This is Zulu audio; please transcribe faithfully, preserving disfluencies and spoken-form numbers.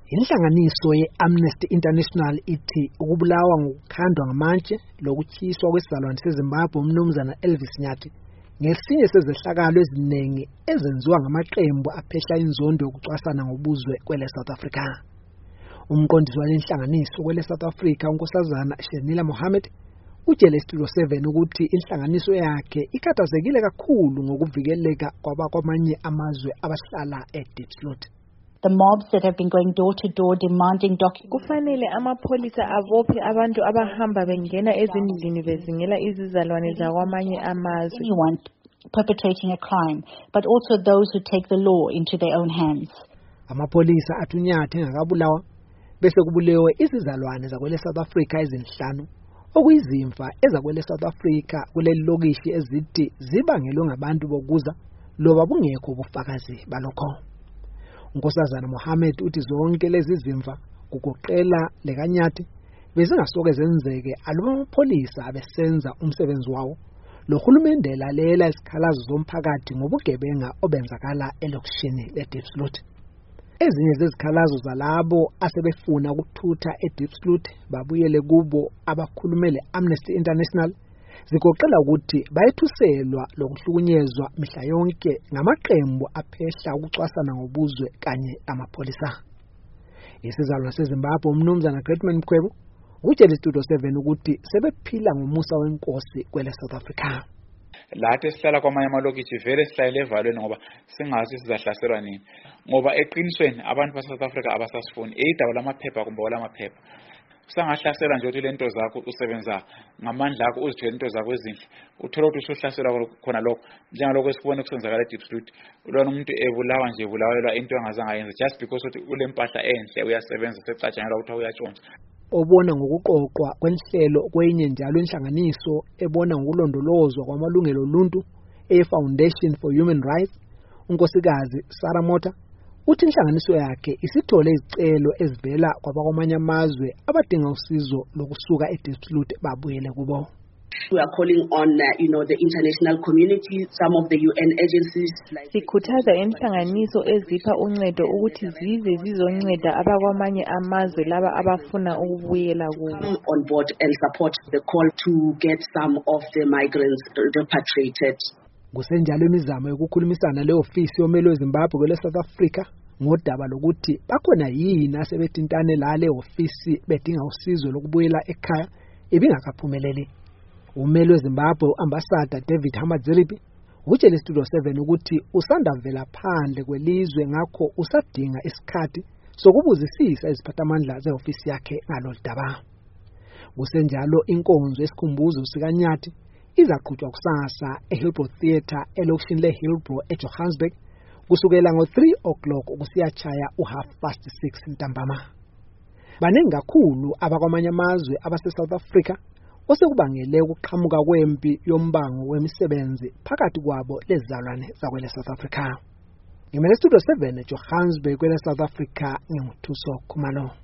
Inhlanganiso ye-Amnesty International ithi ukubulawa ngokukhandwa ngamatshe lokutyiswa kwesizalwane seZimbabwe umnumzana Elvis Nyathi ngesinye sezehlakalo eziningi ezenziwa ngamaqembu aphehla inzondo yokucwasana ngobuzwe kwele South Africa. Umqondisi walenhlanganiso kwele South Africa unkosazana Shenila Mohammed utshele Studio seven ukuthi inhlanganiso yakhe ikhathazekile kakhulu ngokuvikeleka kwabakwamanye amazwe abahlala eDiepsloot. The mobs that have been going door to door demanding documents. Kufanele amapholisa abophe abantu abahamba bengena ezindlini bezingela izizalwane zakwamanye amazwe. Anyone perpetrating a crime, but also those who take the law into their own hands. Amapholisa athunyathe ngakabulawa bese kubulewe izizalwane zakwele South Africa ezinhlanu okuyizimfa ezakwele South Africa kuleli lokishi ezithi zibangelwe ngabantu bokuza loba bungekho ubufakazi balokho. Unkosazana Mohammed uthi zonke lezi zimfa kugoqela lekanyathi bezingasoke zenzeke aluba amapholisa abesenza umsebenzi wawo lohulumende lalela isikhalazo zomphakathi ngobugebenga obenzakala elokishini leDiepsloot. Ezinye zezikhalazo zalabo asebefuna ukuthutha eDiepsloot babuyele kubo abakhulumele Amnesty International zigoqela ukuthi bayethuselwa lokuhlukunyezwa mihla yonke ngamaqembu aphehla ukucwasana ngobuzwe kanye amapholisa. Isizalwane seZimbabwe umnumzana Greatman Mkhwebo utshele Studio seven ukuthi sebephila ngomusa wenkosi kwele South Africa. Lathi esihlala kwamanye amalokishi vele sihlale evalweni ngoba singazi sizahlaselwa nini, ngoba eqinisweni abantu baseSouth Africa abasasifuni idaba lamaphepha kumbe olamaphepha. Usangahlasela nje uthi lento zakho usebenza ngamandla akho uzithwele into zakho ezindle uthola ukuthi usuhlaselwa khona lokho njengalokho esikubona kusenzakala eDiepsloot. Ulona umuntu ebulawa nje ebulawelwa into engazange ayenze just because uthi ulempahla enhle uyasebenza secatshangelwa ukuthi uyatshontsha. Obona ngokuqoqwa kwenhlelo kwenye njalo inhlanganiso ebona ngokulondolozwa kwamalungelo oluntu eFoundation for Human Rights unkosikazi Sarah Mota uthi inhlanganiso yakhe isithole izicelo ezivela kwabakwamanye amazwe abadinga usizo lokusuka eDiepsloot babuyele kubo. We are calling on uh, you know the international community, some of the U N agencies like sikhuthaza inhlanganiso ezipha uncedo ukuthi zize zizonceda abakwamanye amazwe laba abafuna ukubuyela kubo on board and support the call to get some of the migrants repatriated. Kusenjalo imizamo yokukhulumisana le ofisi yomelo weZimbabwe kwele South Africa ngodaba lokuthi bakhona yini asebethintane la le ofisi bedinga usizo lokubuyela ekhaya ibingakaphumeleli. Umelo weZimbabwe uambassador David Hamadziripi utshele Studio seven ukuthi usanda vela phandle kwelizwe ngakho usadinga isikhathi sokubuzisisa iziphathamandla zeofisi yakhe ngalodaba. Kusenjalo inkonzo esikhumbuzo sikaNyathi izaqhutshwa kusasa eHillbrow Theatre elokishini leHillbrow eJohannesburg kusukela ngo three o'clock kusiyachaya u half past six ntambama. Baningi kakhulu abakwamanye amazwe abase-South Africa osekubangele ukuqhamuka kwempi yombango wemisebenzi phakathi kwabo lezizalwane zakwele South Africa. Ngimele Studio seven eJohannesburg kwele South Africa nginguthuso Khumalo.